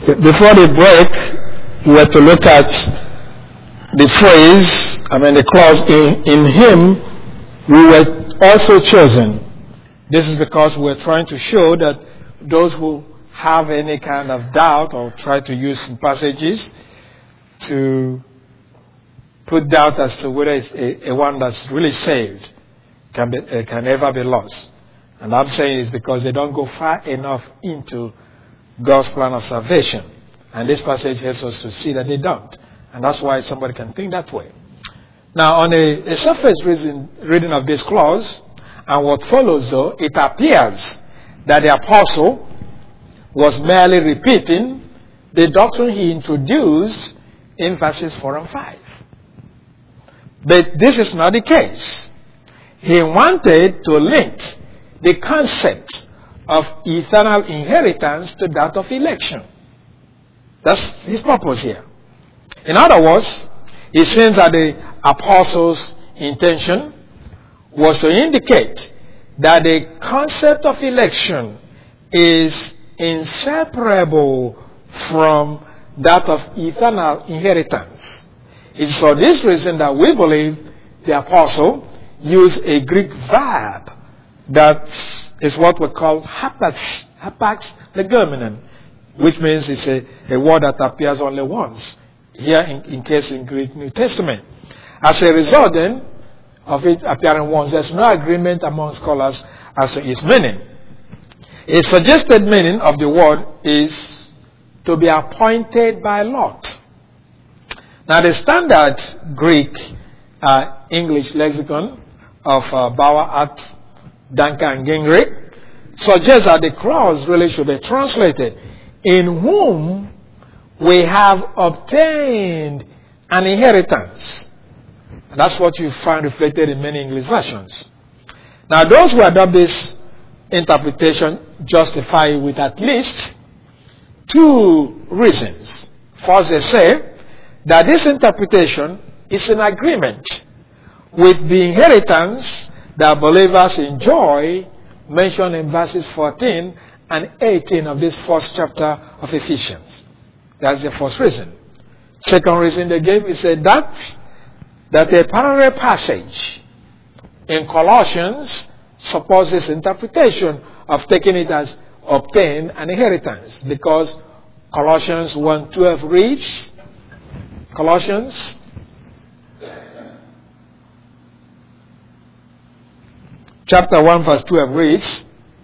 Before the break, we were to look at the phrase, the clause, in him we were also chosen. This is because we're trying to show that those who have any kind of doubt or try to use some passages to put doubt as to whether it's a one that's really saved can ever be lost. And I'm saying it's because they don't go far enough into God's plan of salvation. And this passage helps us to see that they don't. And that's why somebody can think that way. Now, on a surface reading of this clause, and what follows though, it appears that the apostle was merely repeating the doctrine he introduced in verses 4 and 5. But this is not the case. He wanted to link the concept of eternal inheritance to that of election. That's his purpose here. In other words, it seems that the apostle's intention was to indicate that the concept of election is inseparable from that of eternal inheritance. It's for this reason that we believe the apostle used a Greek verb that is what we call hapax legomenon, which means it's a word that appears only once. Here in case in Greek New Testament. As a result then of it appearing once, there's no agreement among scholars as to its meaning. A suggested meaning of the word is to be appointed by lot. Now the standard Greek English lexicon of Bauer, Hart, Danker, and Gingrich suggests that the clause really should be translated, in whom we have obtained an inheritance. And that's what you find reflected in many English versions. Now, those who adopt this interpretation justify it with at least two reasons. First, they say that this interpretation is in agreement with the inheritance that believers enjoy, mentioned in verses 14 and 18 of this first chapter of Ephesians. That's the first reason. Second reason they gave is that a parallel passage in Colossians supports this interpretation of taking it as obtain an inheritance, because Colossians 1:12 reads, Colossians chapter 1 verse 12 reads,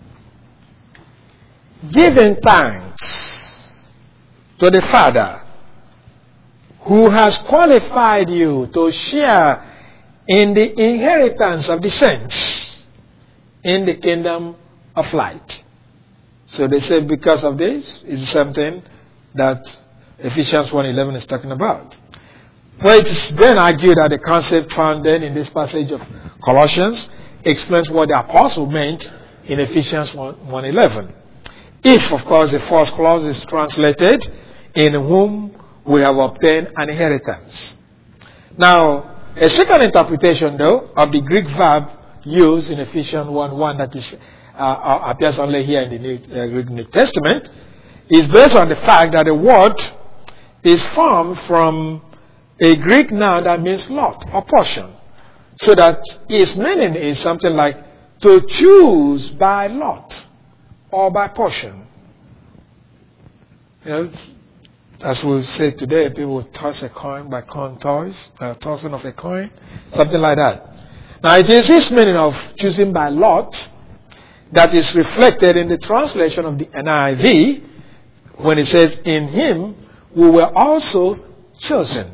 giving thanks to the Father, who has qualified you to share in the inheritance of the saints in the kingdom of light. So they say because of this is something that Ephesians 1:11 is talking about. Well, it is then argued that the concept found then in this passage of Colossians explains what the apostle meant in Ephesians 1:11. If, of course, the first clause is translated, in whom we have obtained an inheritance. Now, a second interpretation, though, of the Greek verb used in Ephesians 1:1 that is, appears only here in the Greek New Testament is based on the fact that the word is formed from a Greek noun that means lot or portion. So that its meaning is something like to choose by lot or by portion. As we say today, people will toss a coin by coin toss, tossing of a coin, something like that. Now, it is this meaning of choosing by lot that is reflected in the translation of the NIV when it says, in him we were also chosen.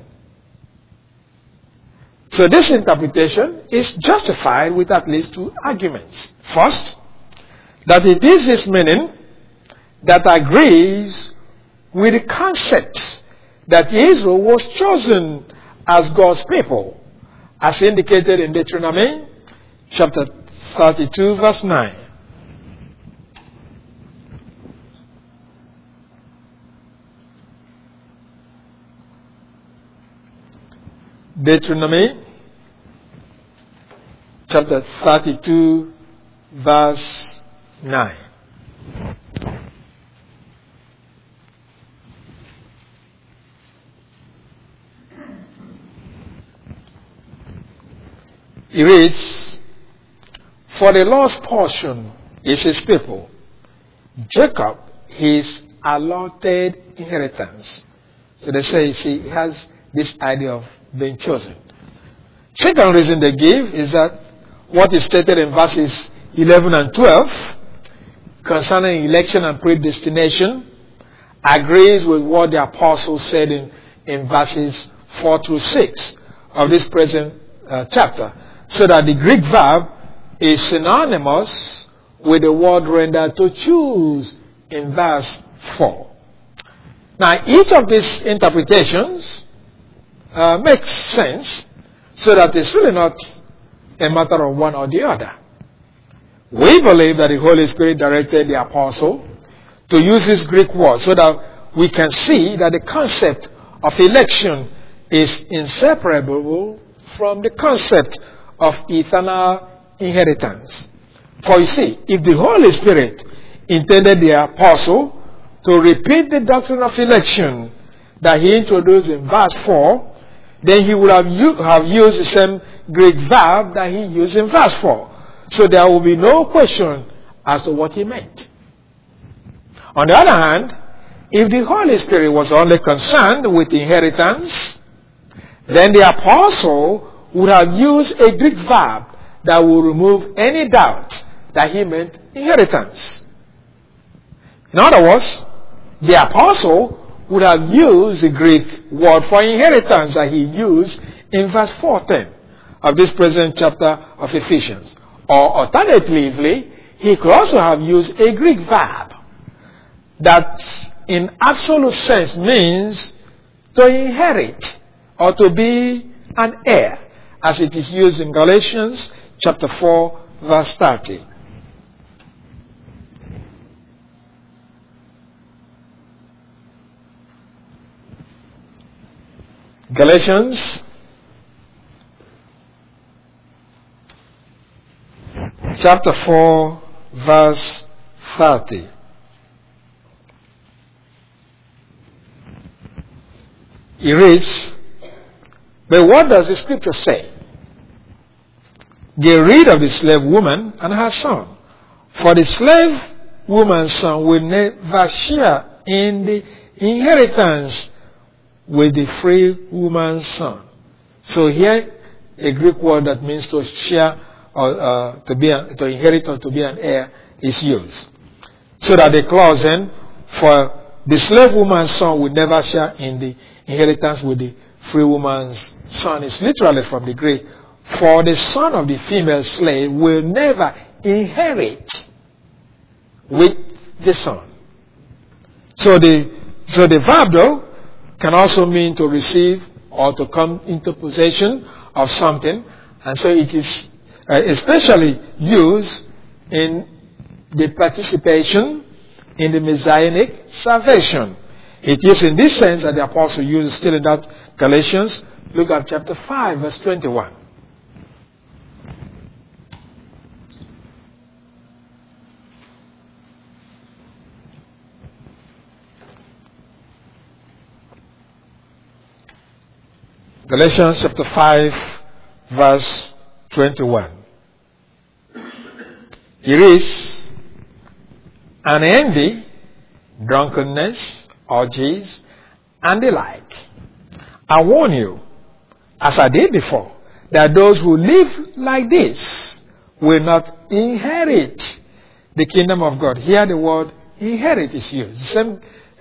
So this interpretation is justified with at least two arguments. First, that it is this meaning that agrees with the concept that Israel was chosen as God's people, as indicated in Deuteronomy chapter 32 verse 9. Deuteronomy chapter 32 verse 9. It reads, "For the Lord's portion is his people, Jacob his allotted inheritance." So they say, see, he has this idea of being chosen. Second reason they give is that what is stated in verses 11 and 12 concerning election and predestination agrees with what the apostle said in verses 4 through 6 of this present chapter. So that the Greek verb is synonymous with the word rendered to choose in verse 4. Now, each of these interpretations makes sense, so that it's really not a matter of one or the other. We believe that the Holy Spirit directed the apostle to use this Greek word so that we can see that the concept of election is inseparable from the concept of eternal inheritance. For you see, if the Holy Spirit intended the apostle to repeat the doctrine of election that he introduced in verse 4, then he would have used the same Greek verb that he used in verse 4. So there will be no question as to what he meant. On the other hand, if the Holy Spirit was only concerned with inheritance, then the apostle would have used a Greek verb that will remove any doubt that he meant inheritance. In other words, the apostle would have used the Greek word for inheritance that he used in verse 14 of this present chapter of Ephesians. Or alternatively, he could also have used a Greek verb that in absolute sense means to inherit or to be an heir, as it is used in Galatians chapter 4 verse 30. Galatians chapter 4 verse 30. He reads, "But what does the scripture say? Get rid of the slave woman and her son, for the slave woman's son will never share in the inheritance with the free woman's son." So here, a Greek word that means to share or to inherit or to be an heir is used. So that the clause then, for the slave woman's son will never share in the inheritance with the free woman's son, is literally from the Greek, for the son of the female slave will never inherit with the son. So the verb though can also mean to receive or to come into possession of something, and so it is especially used in the participation in the messianic salvation. It is in this sense that the apostle uses still in that Galatians. Look at chapter 5 verse 21. Galatians chapter 5 verse 21. It is, "And envy, drunkenness, orgies, and the like. I warn you, as I did before, that those who live like this will not inherit the kingdom of God." Here the word inherit is used. The same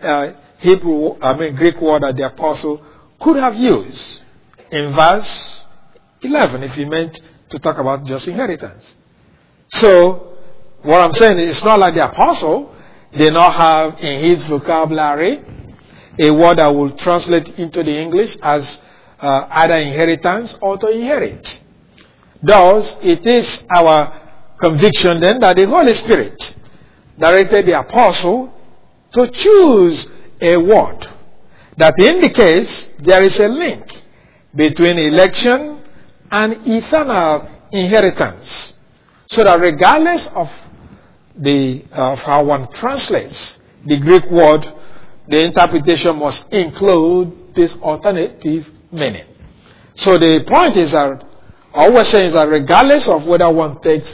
Greek word that the apostle could have used in verse 11 if he meant to talk about just inheritance. So, what I'm saying is, it's not like the apostle did not have in his vocabulary a word that will translate into the English as either inheritance or to inherit. Thus, it is our conviction then that the Holy Spirit directed the apostle to choose a word that indicates there is a link between election and eternal inheritance. So that regardless of how one translates the Greek word, the interpretation must include this alternative meaning. So the point is that All we're saying is that regardless of whether one takes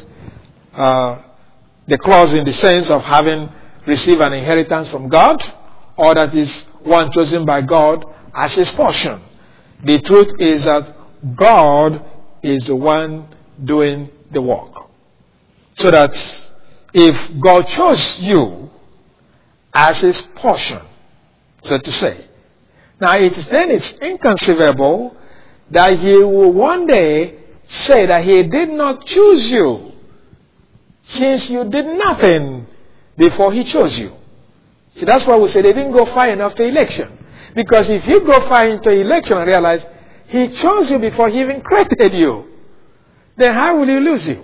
the clause in the sense of having received an inheritance from God, or that is one chosen by God as his portion, the truth is that God is the one doing the work. So that if God chose you as his portion, so to say, now it's inconceivable that he will one day say that he did not choose you, since you did nothing before he chose you. See, that's why we say they didn't go far enough to election. Because if you go far into election and realize he chose you before he even created you, then how will he lose you?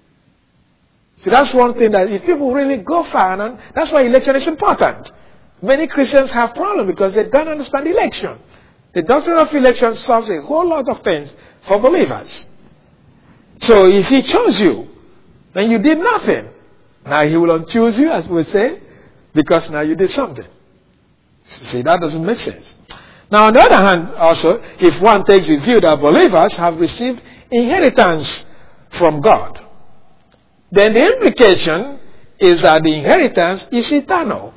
So that's one thing that if people really go far, and that's why election is important. Many Christians have problems because they don't understand election. The doctrine of election solves a whole lot of things for believers. So if he chose you, then you did nothing. Now he will unchoose you, as we say, because now you did something. See, that doesn't make sense. Now, on the other hand, also, if one takes the view that believers have received inheritance from God, then the implication is that the inheritance is eternal.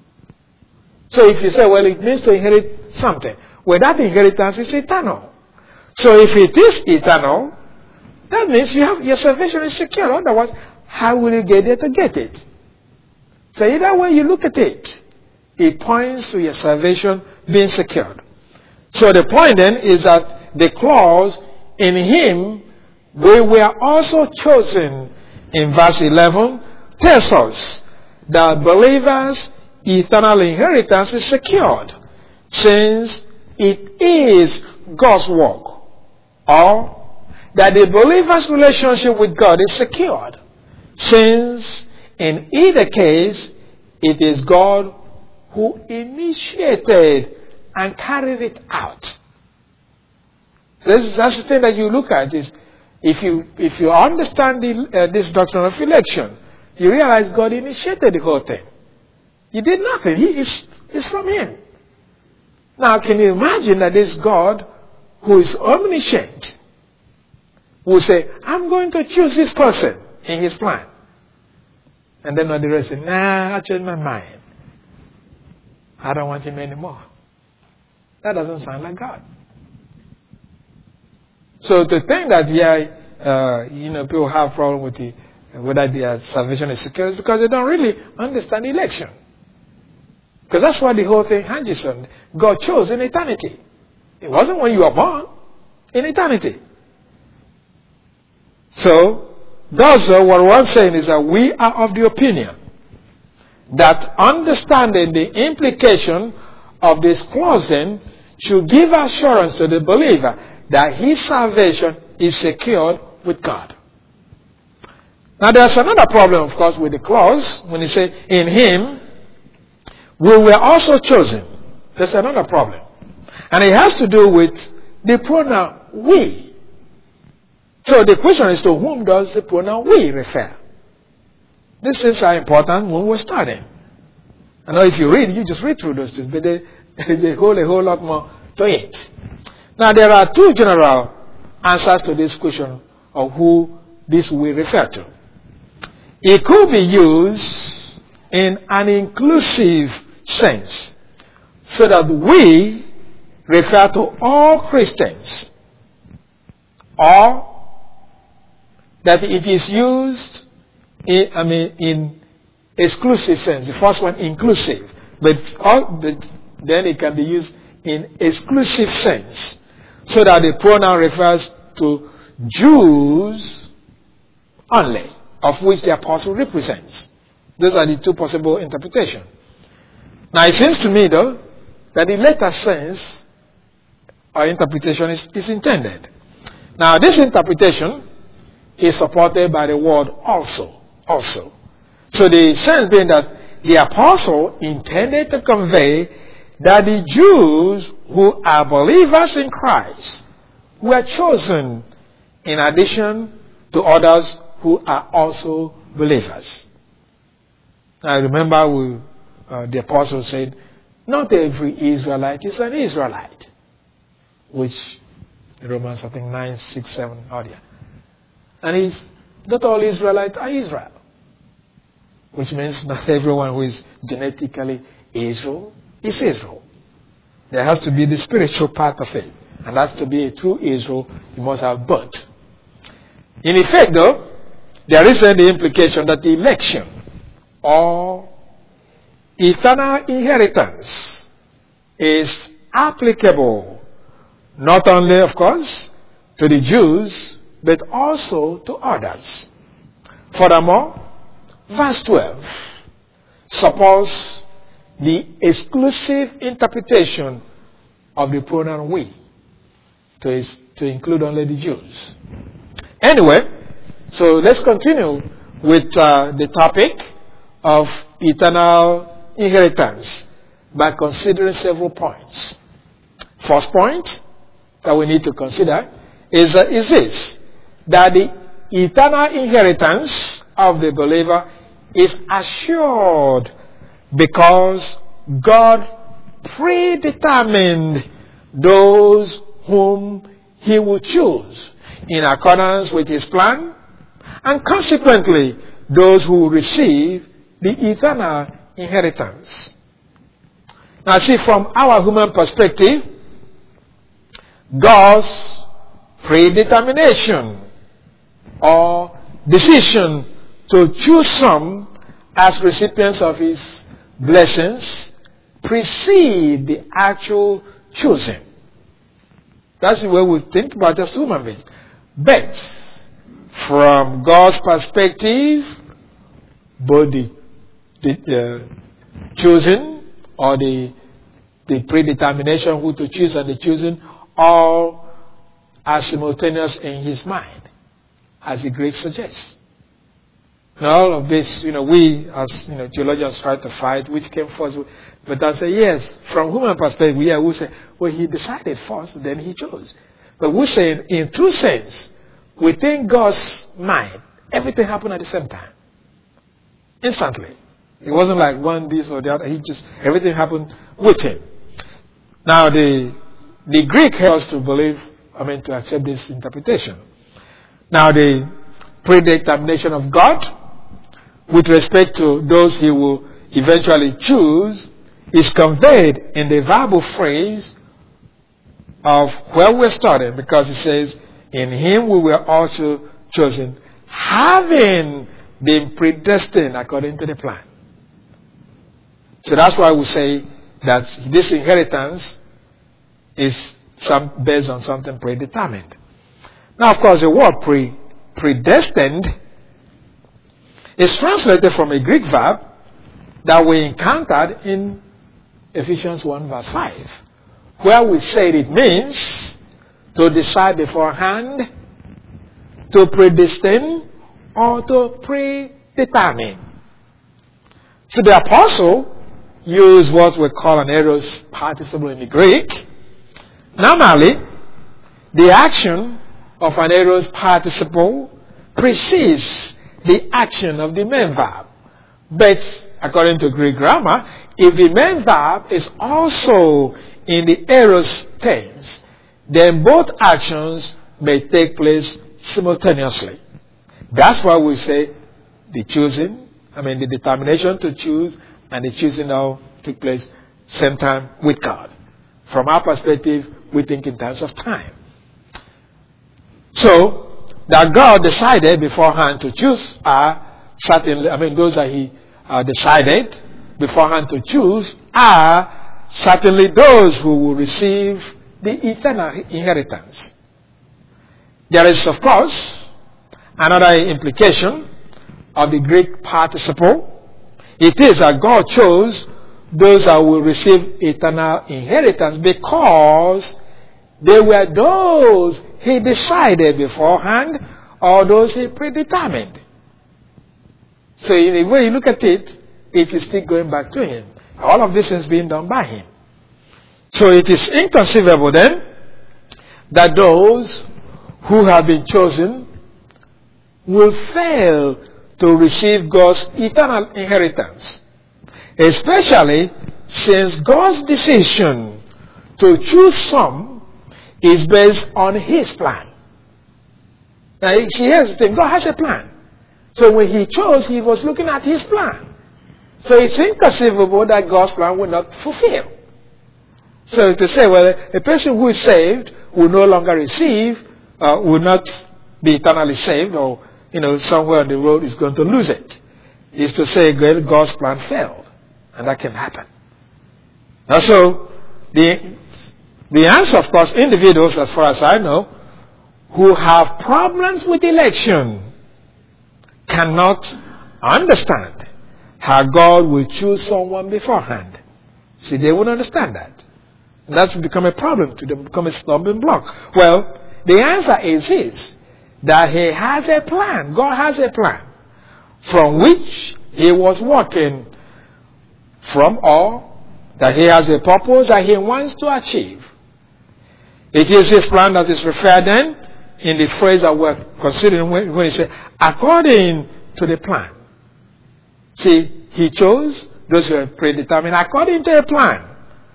So if you say, well, it means to inherit something, well, that inheritance is eternal. So if it is eternal, that means your salvation is secure. Otherwise, how will you get there to get it? So either way you look at it, it points to your salvation being secured. So the point then is that the clause, in him we were also chosen, in verse 11, tells us that believers' eternal inheritance is secured, since it is God's work, or that the believer's relationship with God is secured, since in either case it is God who initiated and carried it out. That's the thing that you look at, is if you understand this doctrine of election, you realize God initiated the whole thing. He did nothing. It's from him. Now, can you imagine that this God, who is omniscient, will say, I'm going to choose this person in his plan. And then on the rest say, nah, I changed my mind. I don't want him anymore. That doesn't sound like God. So to think that people have problem with whether their salvation is secure is because they don't really understand election. Because that's what the whole thing hinges on. God chose in eternity. It wasn't when you were born. In eternity. So, thus, what we're saying is that we are of the opinion that understanding the implication of this clausing should give assurance to the believer that his salvation is secured with God. Now, there's another problem, of course, with the clause when he says, in him we were also chosen. There's another problem. And it has to do with the pronoun we. So the question is, to whom does the pronoun we refer? These things are important when we're studying. I know if you read, you just read through those things, but they hold a whole lot more to it. Now, there are two general answers to this question of who this we refer to. It could be used in an inclusive sense, so that we refer to all Christians, or that it is used in exclusive sense. The first one, inclusive, but then it can be used in exclusive sense, so that the pronoun refers to Jews only, of which the apostle represents. Those are the two possible interpretations. Now, it seems to me, though, that the latter sense or interpretation is intended. Now, this interpretation is supported by the word also. So the sense being that the apostle intended to convey that the Jews who are believers in Christ were chosen in addition to others who are also believers. I remember the apostle said, not every Israelite is an Israelite, which In Romans, I think 9, 6, 7, earlier. And it's not all Israelites are Israel. Which means not everyone who is genetically Israel is Israel. There has to be the spiritual part of it. And that's to be a true Israel, you must have both. In effect, though, there is the implication that the election or eternal inheritance is applicable not only, of course, to the Jews, but also to others. Furthermore, verse 12 supports the exclusive interpretation of the pronoun we to include only the Jews. Anyway, so let's continue with the topic of eternal inheritance by considering several points. First point that we need to consider is this, that the eternal inheritance of the believer is assured because God predetermined those whom He will choose in accordance with His plan, and consequently those who will receive the eternal inheritance. Now see, from our human perspective, God's predetermination or decision to choose some as recipients of His blessings precede the actual choosing. That's the way we think about just human beings. But from God's perspective, both the choosing or the predetermination who to choose and the choosing all are simultaneous in His mind, as the Greek suggests. Now, all of this, we as theologians try to fight which came first. But I say, yes, from human perspective, we say, well, He decided first, then He chose. But we say, in true sense, within God's mind, everything happened at the same time. Instantly. It wasn't like one this or the other. Everything happened with Him. Now, the Greek helps us to believe, to accept this interpretation. Now, the predetermination of God with respect to those He will eventually choose is conveyed in the verbal phrase of where we're starting, because it says, in Him we were also chosen, having been predestined according to the plan. So that's why we say that this inheritance is based on something predetermined. Now, of course, the word predestined is translated from a Greek verb that we encountered in Ephesians 1 verse 5, where we said it means to decide beforehand, to predestine, or to predetermine. So the apostle used what we call an aorist participle in the Greek. Normally, the action of an aorist participle precedes the action of the main verb. But according to Greek grammar, if the main verb is also in the aorist tense, then both actions may take place simultaneously. That's why we say the determination to choose and the choosing now took place same time with God. From our perspective, we think in terms of time. So, that God decided beforehand to choose those that He decided beforehand to choose are certainly those who will receive the eternal inheritance. There is, of course, another implication of the Greek participle. It is that God chose those that will receive eternal inheritance because they were those He decided beforehand or those He predetermined. So in the way you look at it, it is still going back to Him. All of this is being done by Him. So it is inconceivable then that those who have been chosen will fail to receive God's eternal inheritance. Especially since God's decision to choose some is based on his plan. Now, see, here's the thing. God has a plan. So when he chose, he was looking at his plan. So it's inconceivable that God's plan will not fulfill. So to say, well, a person who is saved will no longer receive, will not be eternally saved, or, somewhere on the road is going to lose it, is to say God's plan failed. And that can happen. Now, so the answer, of course, individuals, as far as I know, who have problems with election cannot understand how God will choose someone beforehand. See, they won't understand that. And that's become a problem to them, become a stumbling block. Well, the answer is this, that he has a plan. God has a plan from which he was working from, or that he has a purpose that he wants to achieve. It is his plan that is referred then in the phrase that we're considering when he said, according to the plan. See, he chose those who are predetermined according to a plan.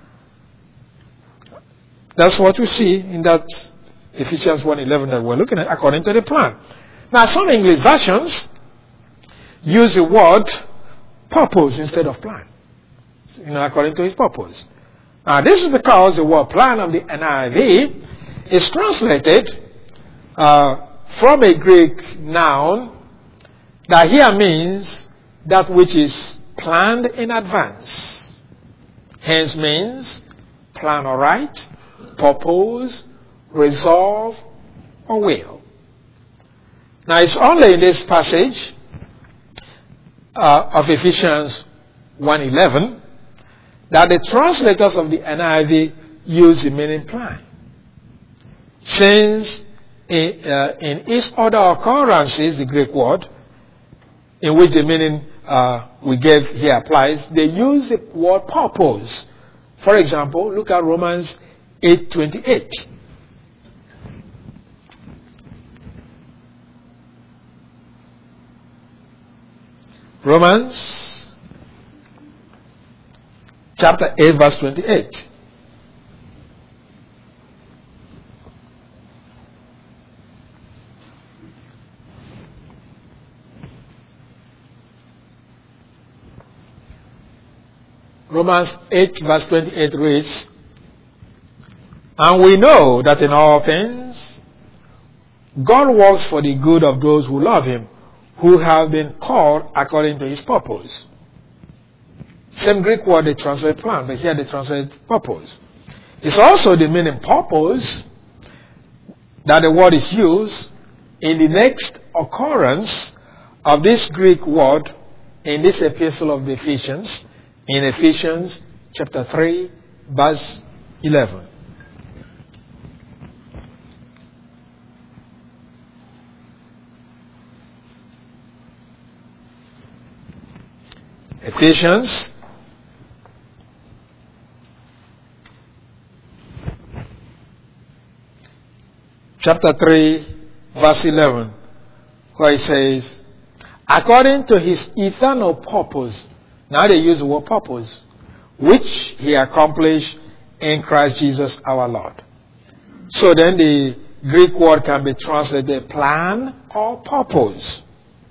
That's what we see in that Ephesians 1:11 that we're looking at, according to the plan. Now, some English versions use the word purpose instead of plan. According to his purpose. Now, this is because the word plan of the NIV is translated from a Greek noun that here means that which is planned in advance. Hence means plan aright, purpose, resolve, or will. Now, it's only in this passage of Ephesians 1:11 that the translators of the NIV use the meaning plan. Since in each other occurrences, the Greek word, in which the meaning we gave here applies, they use the word purpose. For example, look at Romans 8:28. Romans chapter 8, verse 28. Romans 8, verse 28 reads, and we know that in all things God works for the good of those who love him, who have been called according to his purpose. Same Greek word they translate plan, but here they translate purpose. It's also the meaning purpose that the word is used in the next occurrence of this Greek word in this epistle of the Ephesians, in Ephesians chapter 3, verse 11. Ephesians chapter 3, verse 11, where it says, according to his eternal purpose. Now they use the word purpose, which he accomplished in Christ Jesus our Lord. So then the Greek word can be translated plan or purpose.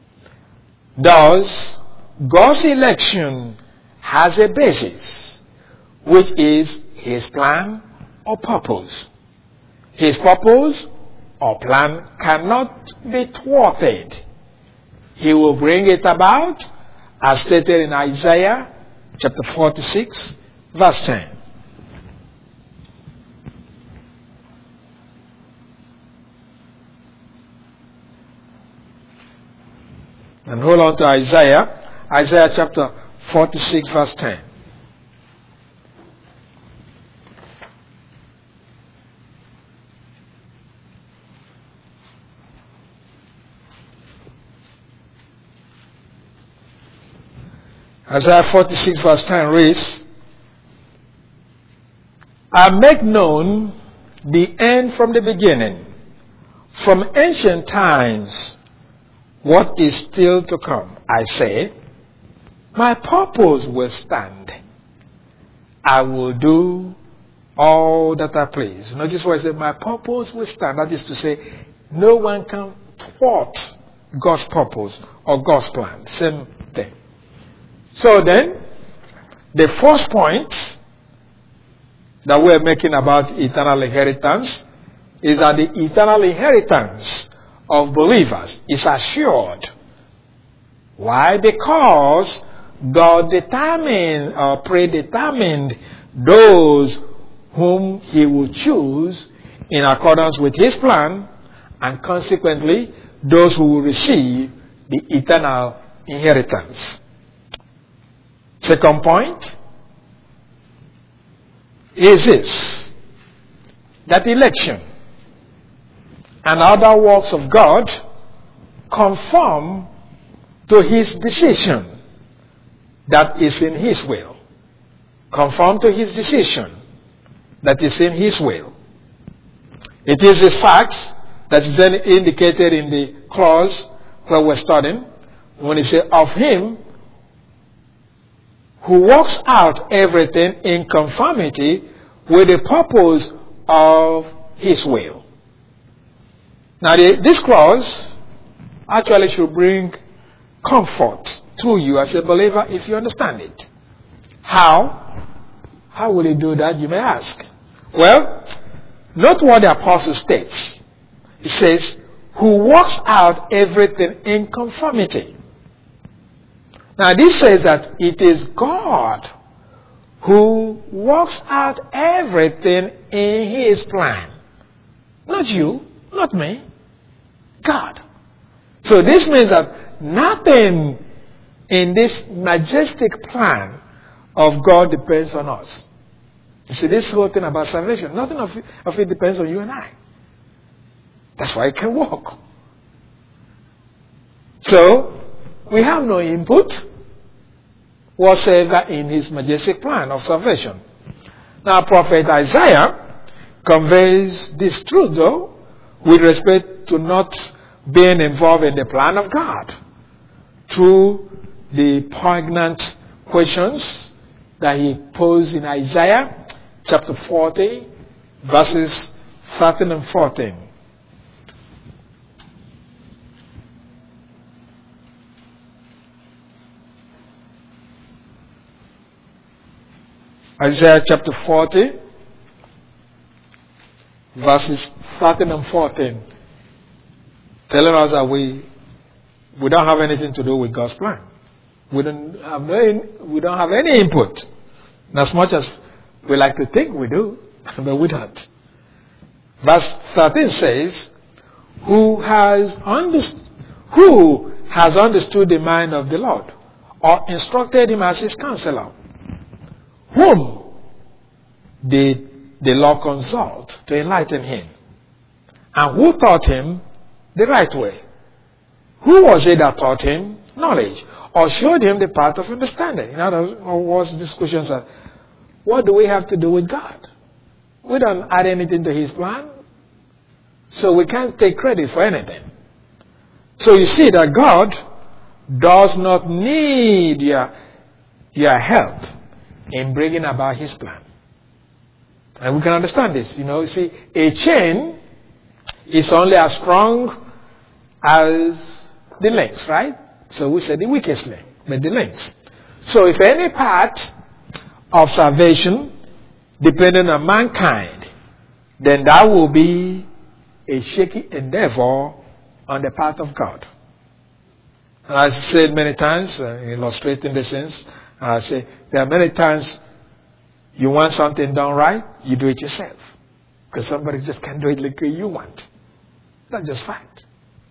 Thus, God's election has a basis, which is his plan or purpose. His purpose or plan cannot be thwarted. He will bring it about, as stated in Isaiah chapter 46, verse 10. And hold on to Isaiah chapter 46, verse 10. Isaiah 46, verse 10 reads, I make known the end from the beginning, from ancient times, what is still to come. I say, my purpose will stand. I will do all that are pleased. Notice what I said, my purpose will stand. That is to say, no one can thwart God's purpose or God's plan. Same thing. So then, the first point that we're making about eternal inheritance is that the eternal inheritance of believers is assured. Why? Because God determined or predetermined those whom He will choose in accordance with His plan, and consequently those who will receive the eternal inheritance. Second point is this, that election and other works of God conform to His decision that is in His will. Conform to His decision that is in His will. It is this fact that is then indicated in the clause where we're studying, when He says, of Him who works out everything in conformity with the purpose of His will. Now, this clause actually should bring comfort to you as a believer if you understand it. How? How will He do that, you may ask? Well, note what the apostle states. He says, who works out everything in conformity. Now, this says that it is God who works out everything in His plan. Not you, not me, God. So this means that nothing in this majestic plan of God depends on us. You see, this whole thing about salvation, nothing of it depends on you and I. That's why it can work. So, we have no input whatsoever in His majestic plan of salvation. Now, Prophet Isaiah conveys this truth, though, with respect to not being involved in the plan of God, through the poignant questions that he posed in Isaiah chapter 40, verses 13 and 14. Isaiah chapter 40, verses 13 and 14, telling us that we don't have anything to do with God's plan. We don't have any input. And as much as we like to think we do, but we don't. Verse 13 says, who has understood the mind of the Lord, or instructed him as his counselor? Whom did the Lord consult to enlighten him? And who taught him the right way? Who was it that taught him knowledge, or showed him the path of understanding? In other words, this question is, what do we have to do with God? We don't add anything to His plan, so we can't take credit for anything. So you see that God does not need your help in bringing about His plan. And we can understand this. You see, a chain is only as strong as the links, right? So we say the weakest link, but the links. So if any part of salvation depending on mankind, then that will be a shaky endeavor on the part of God. And as I said many times, illustrating the sense, I say there are many times you want something done right, you do it yourself. Because somebody just can't do it like you want. That's just fact.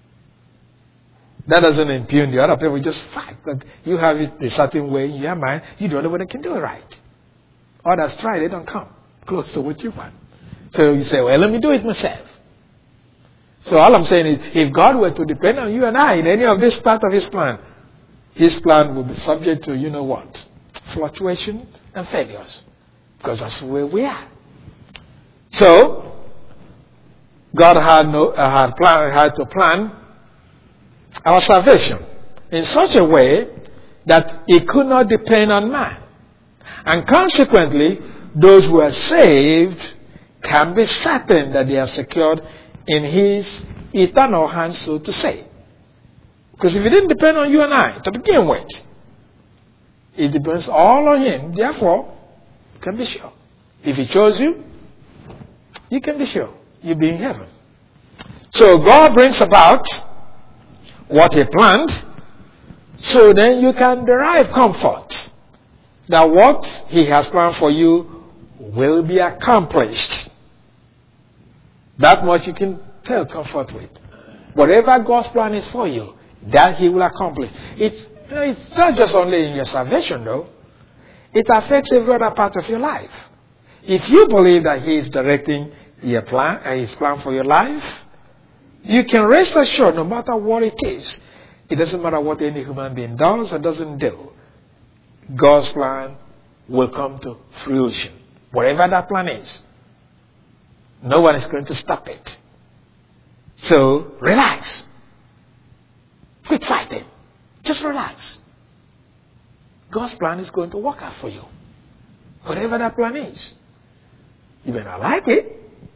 That doesn't impugn the other people, just fact that you have it a certain way in your mind, you don't know whether they can do it right. Others try, they don't come close to what you want. So you say, well, let me do it myself. So all I'm saying is, if God were to depend on you and I in any of this part of His plan will be subject to, you know what? Fluctuation and failures. Because that's where we are. So, God had to plan our salvation in such a way that it could not depend on man. And consequently, those who are saved can be certain that they are secured in His eternal hands, so to say. Because if it didn't depend on you and I to begin with, it depends all on Him. Therefore, you can be sure. If He chose you, you can be sure you'll be in heaven. So God brings about what He planned, so then you can derive comfort that what He has planned for you will be accomplished. That much you can tell comfort with. Whatever God's plan is for you, that He will accomplish. It's not just only in your salvation, though. It affects every other part of your life. If you believe that He is directing your plan and His plan for your life, you can rest assured no matter what it is. It doesn't matter what any human being does or doesn't do. God's plan will come to fruition. Whatever that plan is. No one is going to stop it. So, relax. Quit fighting. Just relax. God's plan is going to work out for you. Whatever that plan is. You may not like it.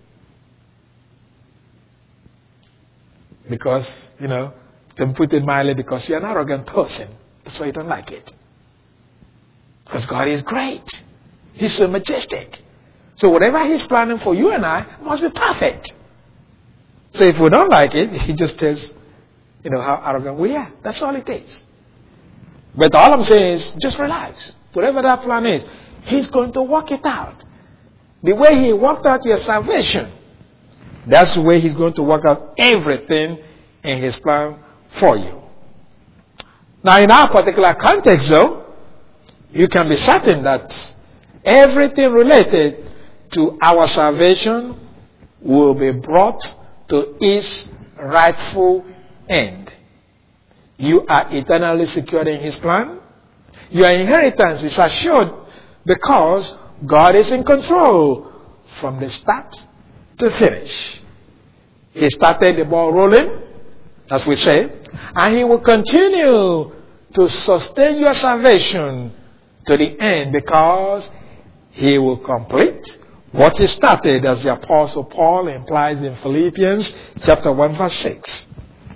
Because, to put it mildly, because you're an arrogant person. That's why you don't like it. Because God is great. He's so majestic. So whatever He's planning for you and I must be perfect. So if we don't like it, He just tells, how arrogant we are. That's all it is. But all I'm saying is, just relax. Whatever that plan is, He's going to work it out. The way He worked out your salvation, that's the way He's going to work out everything in His plan for you. Now, in our particular context, though, you can be certain that everything related to our salvation will be brought to its rightful end. You are eternally secured in His plan. Your inheritance is assured because God is in control from the start to finish. He started the ball rolling, as we say, and He will continue to sustain your salvation to the end because He will complete what He started, as the Apostle Paul implies in Philippians chapter 1 verse 6.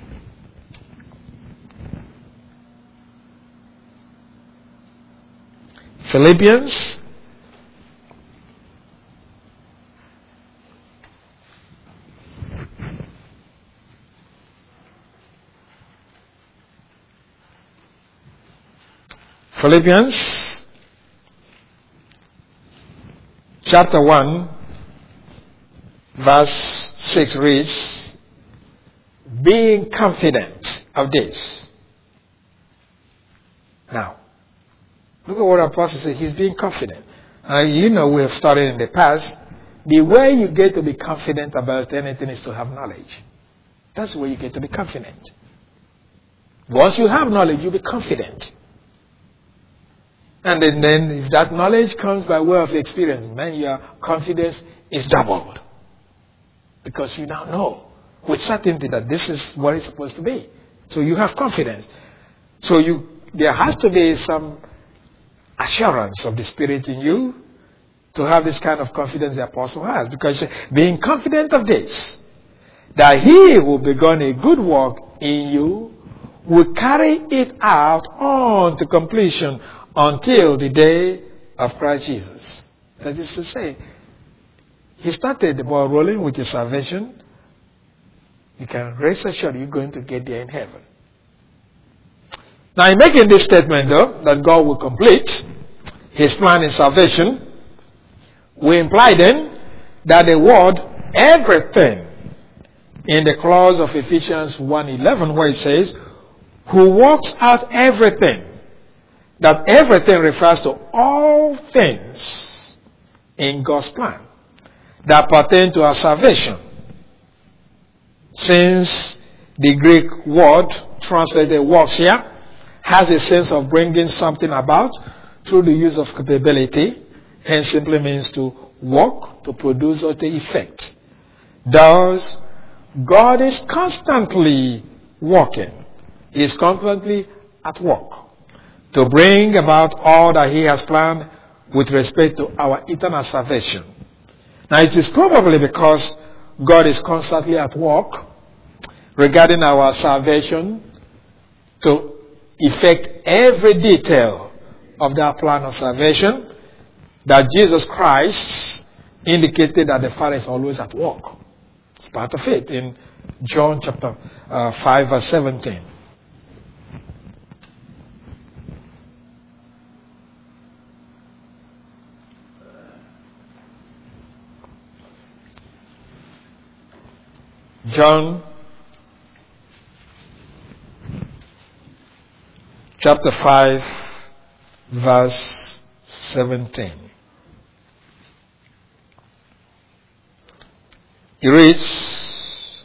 Philippians chapter 1 verse 6 reads, being confident of this. Now, look at what our Apostle said. He's being confident. We have studied in the past, the way you get to be confident about anything is to have knowledge. That's the way you get to be confident. Once you have knowledge, you'll be confident. And then if that knowledge comes by way of experience, then your confidence is doubled. Because you now know with certainty that this is what it's supposed to be. So you have confidence. So there has to be some assurance of the Spirit in you to have this kind of confidence the Apostle has. Because being confident of this, that He who begun a good work in you will carry it out on to completion until the day of Christ Jesus. That is to say, He started the ball rolling with your salvation. You can rest assured you're going to get there in heaven. Now, in making this statement, though, that God will complete His plan in salvation, we imply then that the word everything in the clause of Ephesians 1:11, where it says, who works out everything, that everything refers to all things in God's plan that pertain to our salvation. Since the Greek word translated works here has a sense of bringing something about through the use of capability, hence simply means to work, to produce, or to effect. Thus, God is constantly working. He is constantly at work to bring about all that He has planned with respect to our eternal salvation. Now, it is probably because God is constantly at work regarding our salvation to effect every detail of that plan of salvation that Jesus Christ indicated that the Father is always at work. It's part of it in John chapter 5 verse 17. John chapter 5 verse 17. It reads,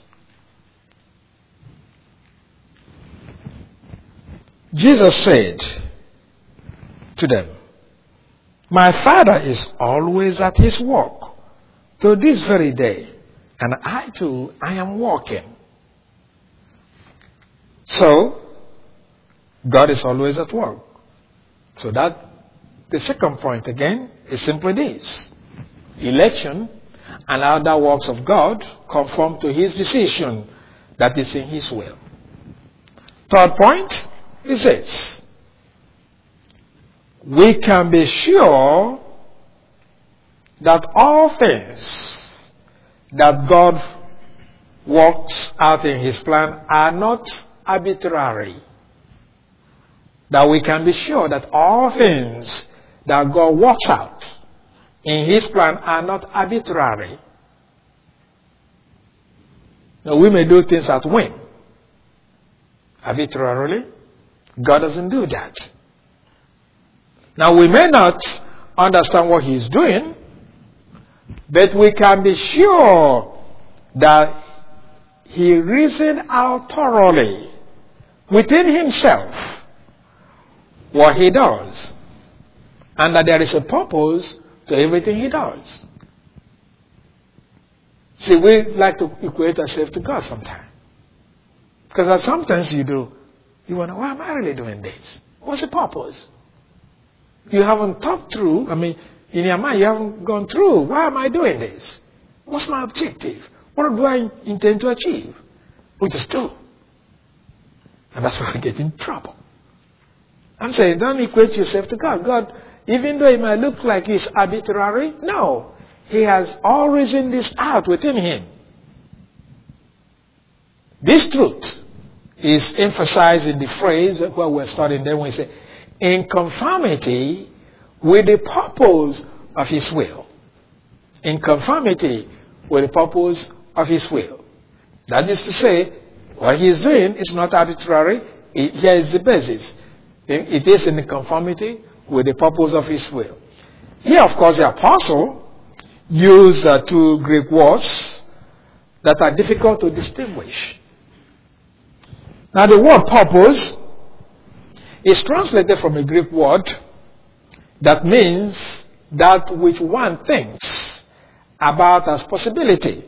Jesus said to them, my Father is always at his work to this very day, and I too, I am working. So, God is always at work. So that, the second point again, is simply this. Election and other works of God conform to his decision that is in his will. Third point is this. We can be sure that all things that God works out in his plan are not arbitrary. That we can be sure that all things that God works out in his plan are not arbitrary. Now, we may do things at whim. Arbitrarily. God doesn't do that. Now, we may not understand what he's doing, but we can be sure that he reasoned out thoroughly within himself what he does, and that there is a purpose to everything he does. See, we like to equate ourselves to God sometimes. Because sometimes you do, you wonder, why am I really doing this? What's the purpose? You haven't thought through, in your mind you haven't gone through, why am I doing this? What's my objective? What do I intend to achieve? We just do. And that's why we get in trouble. I'm saying, don't equate yourself to God. God, even though it might look like it's arbitrary, no. He has all reasoned this out within him. This truth is emphasized in the phrase where we're studying then when we say, in conformity with the purpose of his will. In conformity with the purpose of his will. That is to say, what he is doing is not arbitrary. Here is the basis. It is in conformity with the purpose of his will. Here, of course, the apostle used two Greek words that are difficult to distinguish. Now, the word purpose is translated from a Greek word that means that which one thinks about as possibility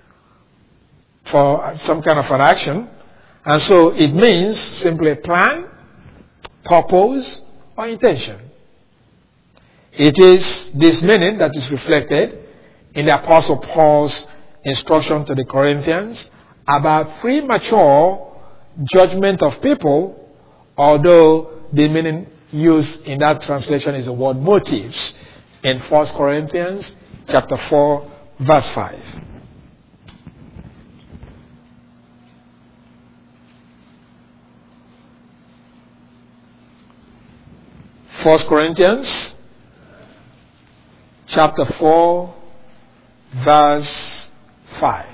for some kind of an action. And so it means simply plan, purpose, or intention. It is this meaning that is reflected in the Apostle Paul's instruction to the Corinthians about premature judgment of people, although the meaning used in that translation is the word motives in 1 Corinthians chapter 4 verse 5. First Corinthians chapter 4 verse 5.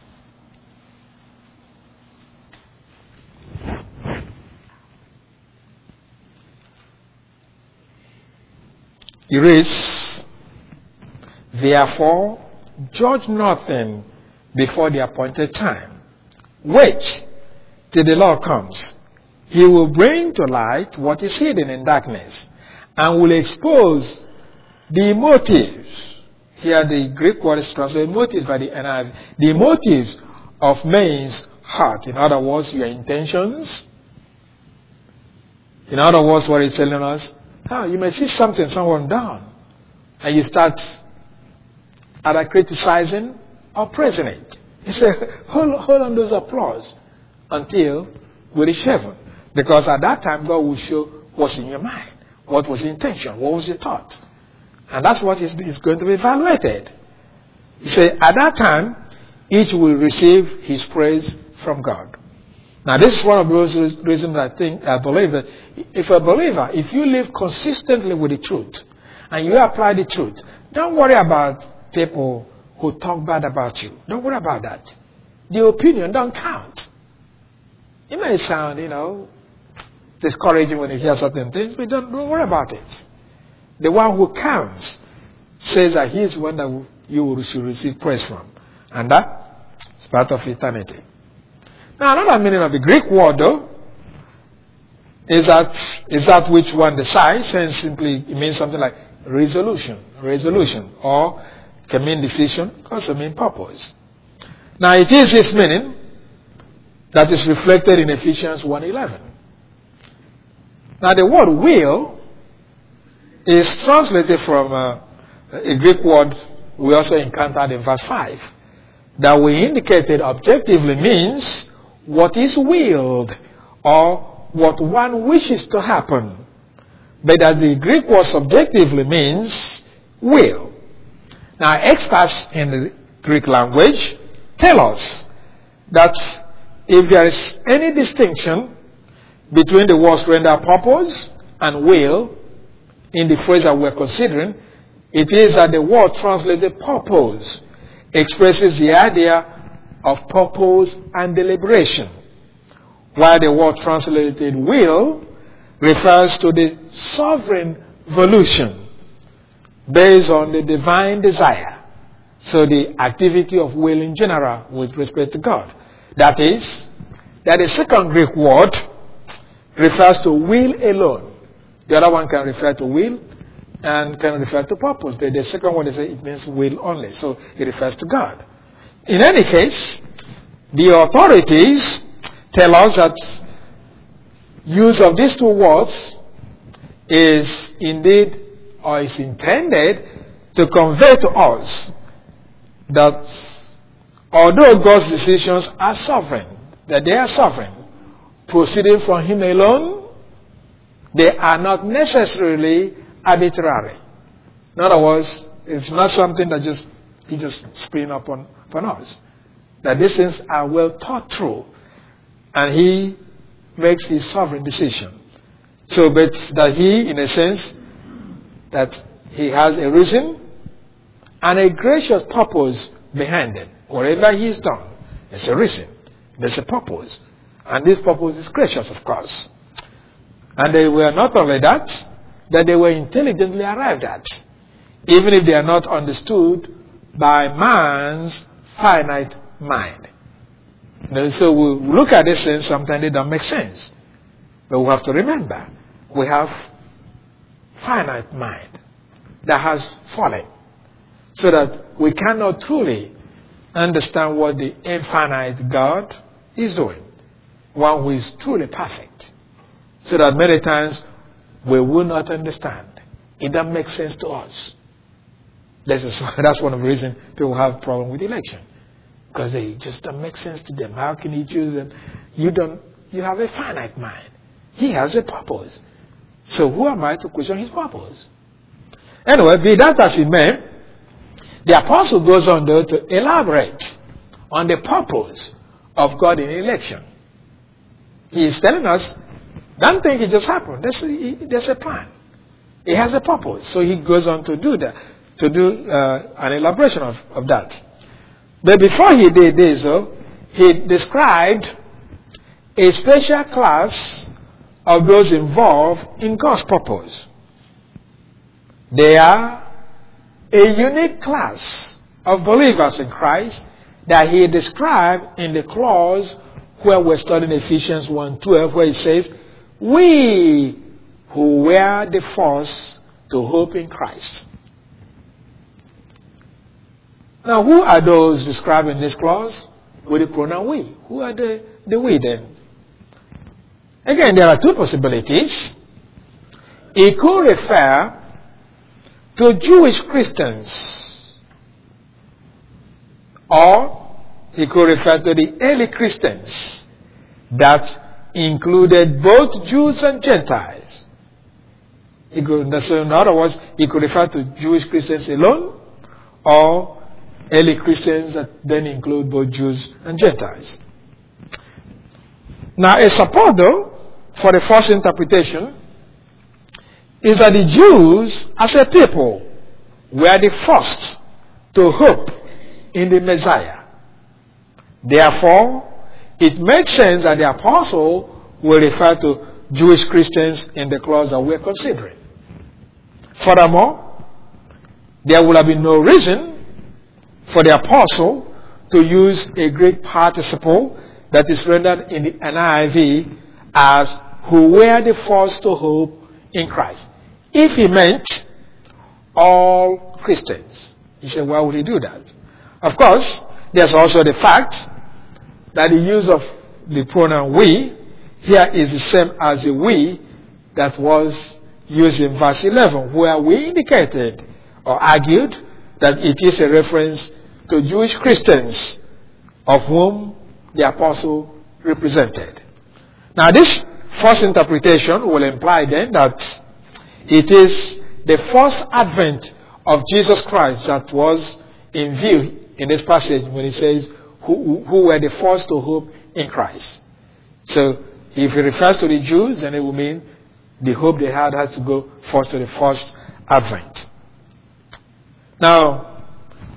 It reads, therefore, judge nothing before the appointed time. Wait till the Lord comes. He will bring to light what is hidden in darkness and will expose the motives. Here the Greek word is translated motives by the NIV. The motives of man's heart. In other words, your intentions. In other words, what he's telling us, you may see something someone done, and you start either criticizing or praising it. You say, hold on those applause until we reach heaven. Because at that time, God will show what's in your mind, what was your intention, what was your thought. And that's what is going to be evaluated. You say, at that time, each will receive his praise from God. Now, this is one of those reasons I believe that if you live consistently with the truth, and you apply the truth, don't worry about people who talk bad about you. Don't worry about that. The opinion don't count. It may sound, discouraging when you hear certain things, but don't worry about it. The one who counts says that he is the one that you should receive praise from. And that is part of eternity. Now, another meaning of the Greek word, though, is that which one decides, and simply it means something like resolution, or it can mean decision, it can also mean purpose. Now, it is this meaning that is reflected in Ephesians 1:11. Now, the word will is translated from a Greek word we also encountered in verse 5. That we indicated objectively means what is willed or what one wishes to happen. But that the Greek word subjectively means will. Now, experts in the Greek language tell us that if there is any distinction between the words render purpose and will in the phrase that we're considering, it is that the word translated purpose expresses the idea of purpose and deliberation, while the word translated will refers to the sovereign volition based on the divine desire. So the activity of will in general with respect to God. That is, that the second Greek word refers to will alone. The other one can refer to will and can refer to purpose. The second one it means will only. So it refers to God. In any case, the authorities tell us that use of these two words is indeed or is intended to convey to us that although God's decisions are sovereign, that they are sovereign, proceeding from Him alone, they are not necessarily arbitrary. In other words, it's not something that He just spring upon us. That these things are well thought through, and He makes His sovereign decision. So, but that He, in a sense, that He has a reason and a gracious purpose behind it. Whatever He has done, there's a reason, there's a purpose. And this purpose is gracious, of course. And they were not only that they were intelligently arrived at, even if they are not understood by man's finite mind. So we look at this and sometimes they don't make sense. But we have to remember, we have finite mind that has fallen, so that we cannot truly understand what the infinite God is doing, one who is truly perfect. So that many times we will not understand. It doesn't make sense to us. That's one of the reasons people have a problem with election. Because they just don't make sense to them. How can He choose them? You have a finite mind. He has a purpose. So who am I to question His purpose? Anyway, be that as it may, the apostle goes on there to elaborate on the purpose of God in election. He is telling us, don't think it just happened. There's a plan. It has a purpose. So he goes on to do that, an elaboration of that. But before he did this, he described a special class of those involved in God's purpose. They are a unique class of believers in Christ that he described in the clause where we're studying Ephesians 1:12, where he says, we who were the first to hope in Christ. Now, who are those described in this clause with the pronoun we? Who are the we then? Again, there are two possibilities. It could refer to Jewish Christians. Or he could refer to the early Christians that included both Jews and Gentiles. So in other words, he could refer to Jewish Christians alone, or early Christians that then include both Jews and Gentiles. Now, a support, though, for the first interpretation is that the Jews, as a people, were the first to hope in the Messiah. Therefore, it makes sense that the apostle will refer to Jewish Christians in the clause that we're considering. Furthermore, there would have been no reason for the apostle to use a Greek participle that is rendered in the NIV as who were the first to hope in Christ. If he meant all Christians, you say, why would he do that? Of course, there's also the fact that the use of the pronoun we here is the same as the we that was used in verse 11, where we indicated or argued that it is a reference to Jewish Christians of whom the apostle represented. Now, this first interpretation will imply then that it is the first advent of Jesus Christ that was in view in this passage when he says, who were the first to hope in Christ. So, if he refers to the Jews, then it will mean the hope they had to go first to the first advent. Now,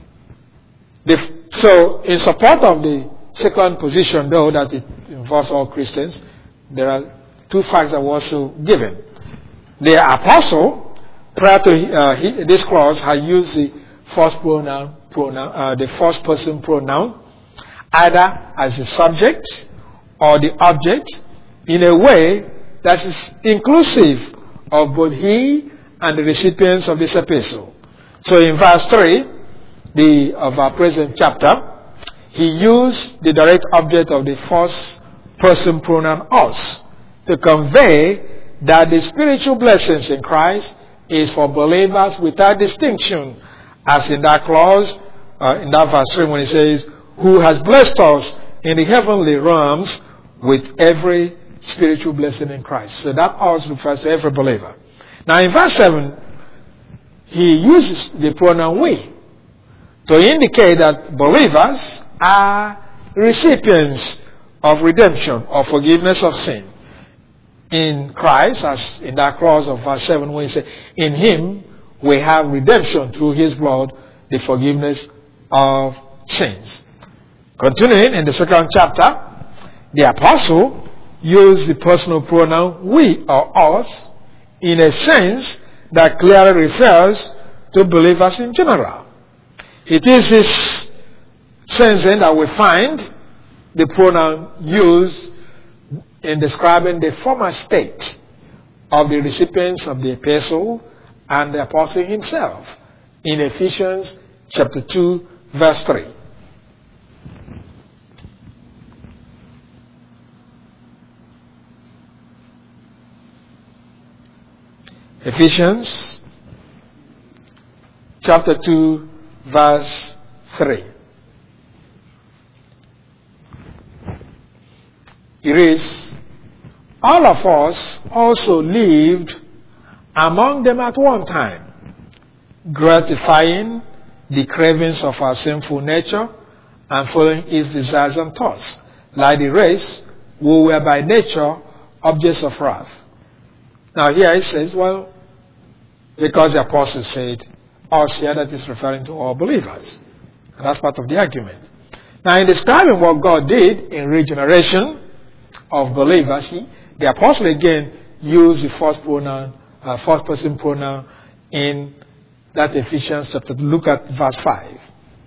so in support of the second position, though, that it involves all Christians, there are two facts that were also given. The apostle, prior to this clause, had used the first the first person pronoun, either as the subject or the object, in a way that is inclusive of both he and the recipients of this epistle. So in verse 3 of our present chapter, he used the direct object of the first person pronoun us to convey that the spiritual blessings in Christ is for believers without distinction, as in that clause, in that verse 3 when he says, who has blessed us in the heavenly realms with every spiritual blessing in Christ. So that also refers to every believer. Now in verse 7, he uses the pronoun we to indicate that believers are recipients of redemption or forgiveness of sin in Christ, as in that clause of verse 7 when he says, in him we have redemption through his blood, the forgiveness of sins. Continuing in the second chapter, the apostle used the personal pronoun we or us in a sense that clearly refers to believers in general. It is this sense then that we find the pronoun used in describing the former state of the recipients of the epistle and the apostle himself in Ephesians chapter 2 verse 3. Ephesians chapter 2 verse 3. It is, all of us also lived among them at one time, gratifying the cravings of our sinful nature and following its desires and thoughts, like the rest who were by nature objects of wrath. Now here it says, well, because the apostle said, us here, that is referring to all believers. And that's part of the argument. Now in describing what God did in regeneration of believers, the apostle again used the first person pronoun in that Ephesians chapter. Look at verse 5.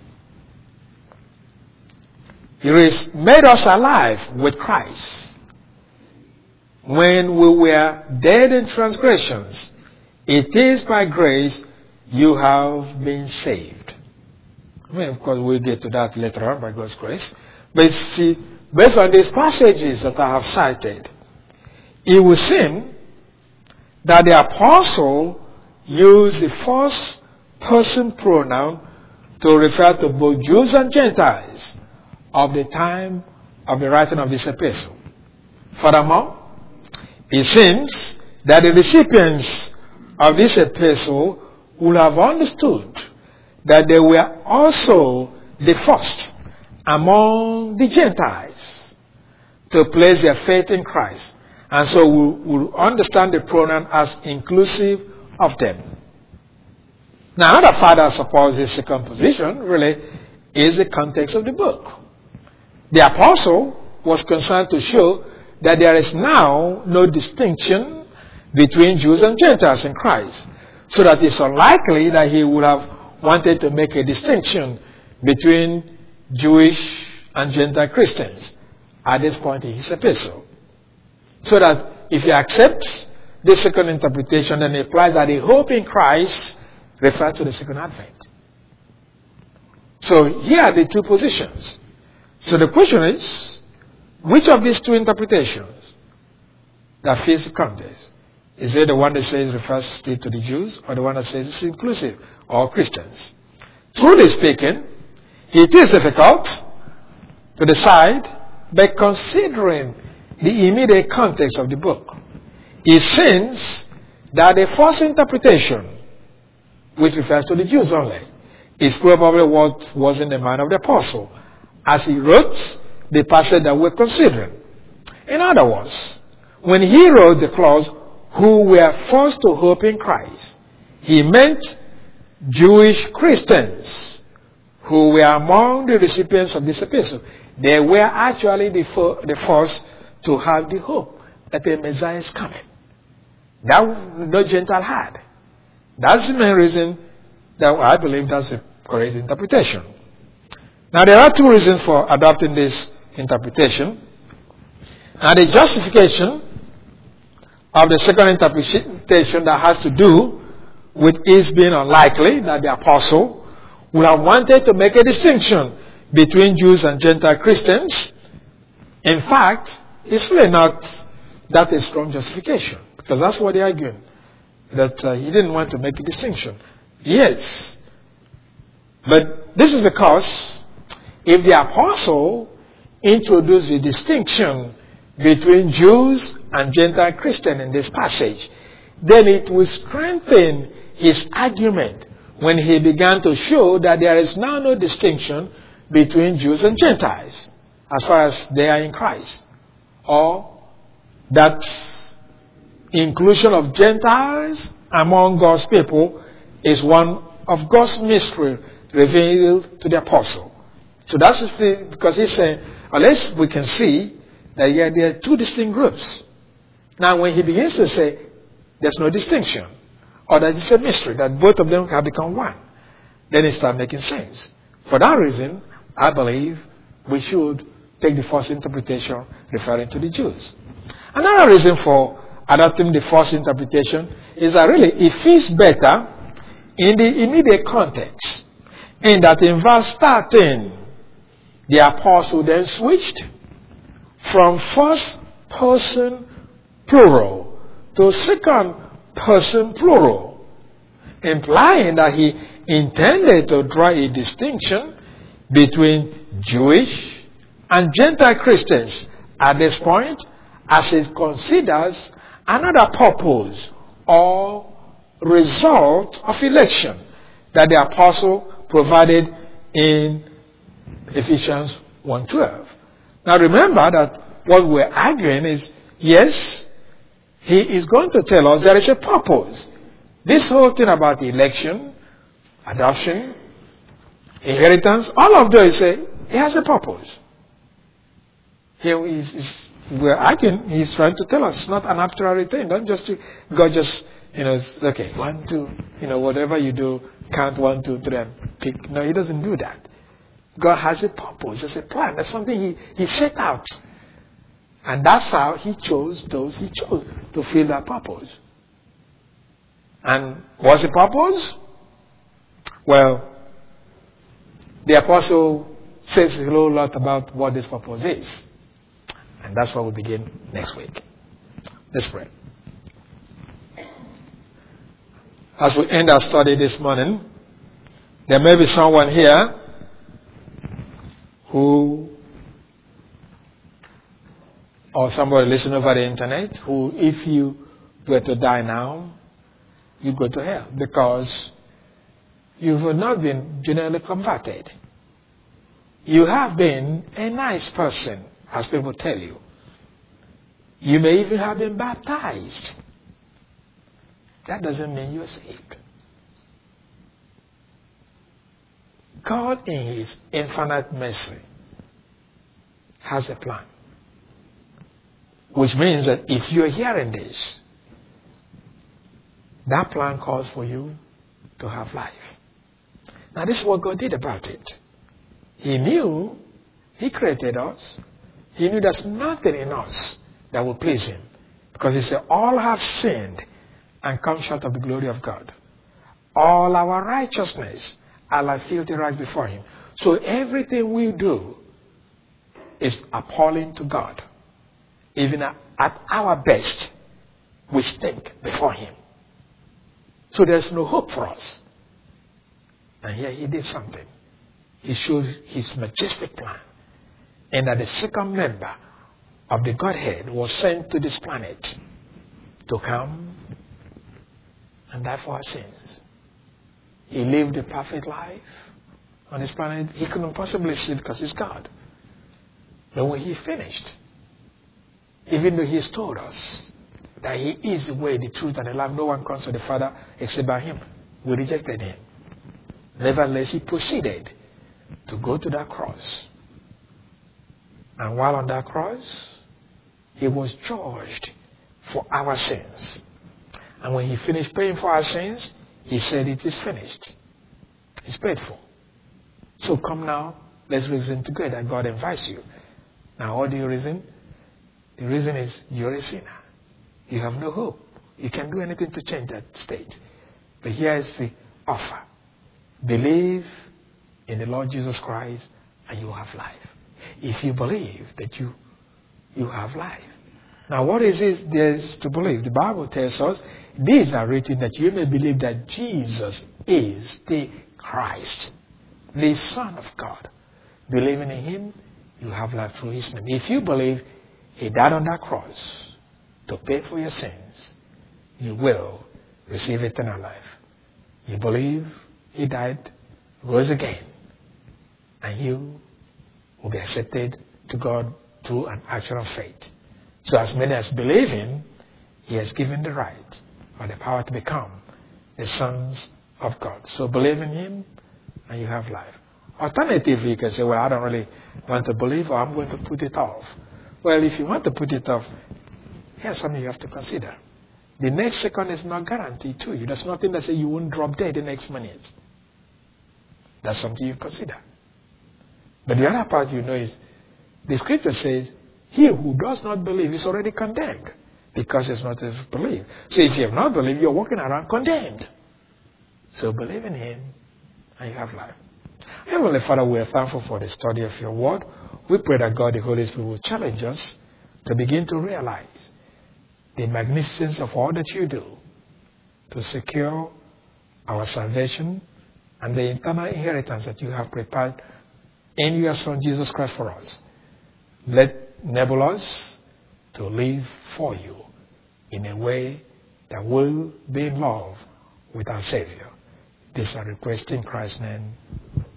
He has made us alive with Christ when we were dead in transgressions. It is by grace you have been saved. I mean, of course, we'll get to that later on by God's grace. But see, based on these passages that I have cited, it would seem that the apostle used the first person pronoun to refer to both Jews and Gentiles of the time of the writing of this epistle. Furthermore, it seems that the recipients of this epistle will have understood that they were also the first among the Gentiles to place their faith in Christ. And so we'll understand the pronoun as inclusive of them. Now, another factor that supports this second position really is the context of the book. The apostle was concerned to show that there is now no distinction between Jews and Gentiles in Christ, so that it's unlikely that he would have wanted to make a distinction between Jewish and Gentile Christians at this point in his epistle. So that if you accept the second interpretation, then it implies that the hope in Christ refers to the second advent. So here are the two positions. So the question is, which of these two interpretations that fits the context? Is it the one that says it refers still to the Jews, or the one that says it's inclusive, or Christians? Truly speaking, it is difficult to decide by considering the immediate context of the book. It seems that the first interpretation, which refers to the Jews only, is probably what was in the mind of the apostle as he wrote the passage that we're considering. In other words, when he wrote the clause, who were forced to hope in Christ, he meant Jewish Christians who were among the recipients of this epistle. They were actually the first to have the hope that the Messiah is coming. That no Gentile had. That's the main reason that I believe that's a correct interpretation. Now, there are two reasons for adopting this interpretation. And the justification of the second interpretation that has to do with it being unlikely that the apostle would have wanted to make a distinction between Jews and Gentile Christians. In fact, it's really not that a strong justification, because that's what they're arguing, that he didn't want to make a distinction. Yes, but this is because if the apostle introduced the distinction between Jews and Gentile Christians in this passage, then it will strengthen his argument when he began to show that there is now no distinction between Jews and Gentiles as far as they are in Christ, or that inclusion of Gentiles among God's people is one of God's mystery revealed to the apostle. So that's because he's saying, unless we can see that there are two distinct groups. Now, when he begins to say there's no distinction, or that it's a mystery, that both of them have become one, then it starts making sense. For that reason, I believe we should take the first interpretation referring to the Jews. Another reason for adopting the first interpretation is that really it fits better in the immediate context, in that in verse 13, the apostle then switched from first person plural to second person plural, implying that he intended to draw a distinction between Jewish and Gentile Christians at this point, as it considers another purpose or result of election that the apostle provided in Ephesians 1:12. Now remember that what we're arguing is, yes, he is going to tell us there is a purpose. This whole thing about election, adoption, inheritance, all of those say it has a purpose. Here we're arguing, he's trying to tell us it's not an arbitrary thing. Don't just, God just, okay, 1, 2, whatever you do, count 1, 2, 3 and pick. No, he doesn't do that. God has a purpose. There's a plan. That's something he set out. And that's how he chose those he chose to fill that purpose. And what's the purpose? Well, the apostle says a whole lot about what this purpose is. And that's where we begin next week. Let's pray. As we end our study this morning, There may be someone here who, or somebody listening over the internet, who if you were to die now, you go to hell because you have not been genuinely converted. You have been a nice person, as people tell you. You may even have been baptized. That doesn't mean you're saved. God, in His infinite mercy, has a plan. Which means that if you're hearing this, that plan calls for you to have life. Now, this is what God did about it. He knew He created us. He knew there's nothing in us that will please Him. Because He said, all have sinned and come short of the glory of God. All our righteousness are like filthy rags before Him. So everything we do is appalling to God. Even at our best, we stink before Him. So there's no hope for us. And here He did something. He showed His majestic plan. And that the second member of the Godhead was sent to this planet to come and die for our sins. He lived a perfect life on this planet. He couldn't possibly sin because He's God. But when He finished, even though He's told us that He is the way, the truth, and the life, no one comes to the Father except by Him, we rejected Him. Nevertheless, He proceeded to go to that cross. And while on that cross, He was judged for our sins. And when He finished paying for our sins, He said, it is finished. It's paid for. So come now, let's reason together. God invites you. Now, what do you reason? The reason is you're a sinner. You have no hope. You can't do anything to change that state. But here is the offer. Believe in the Lord Jesus Christ and you will have life. If you believe that you have life. Now, what is it there is to believe? The Bible tells us, these are written that you may believe that Jesus is the Christ, the Son of God. Believing in Him, you have life through His name. If you believe He died on that cross to pay for your sins, you will receive eternal life. You believe He died, rose again, and you will be accepted to God through an action of faith. So as many as believe Him, He has given the right or the power to become the sons of God. So believe in Him and you have life. Alternatively, you can say, well, I don't really want to believe, or I'm going to put it off. Well, if you want to put it off, here's something you have to consider. The next second is not guaranteed to you. There's nothing that says you won't drop dead the next minute. That's something you consider. But the other part you know is, the scripture says, he who does not believe is already condemned because it's not believed. So if you have not believed, you're walking around condemned. So believe in Him and you have life. Heavenly Father, we are thankful for the study of your word. We pray that God, the Holy Spirit, will challenge us to begin to realize the magnificence of all that you do to secure our salvation and the eternal inheritance that you have prepared in your Son Jesus Christ for us. Let enable us to live for you in a way that will be in love with our Savior. This I request in Christ's name.